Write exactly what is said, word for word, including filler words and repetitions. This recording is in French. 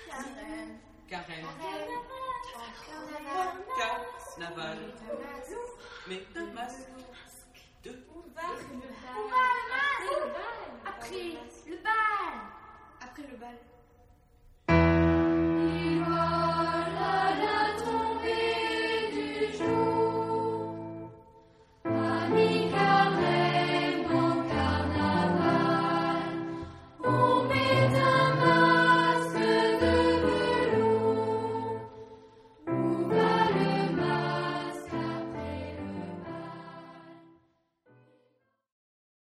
Carême. Carême. Carnaval. Carnaval. Mais de masque. De On va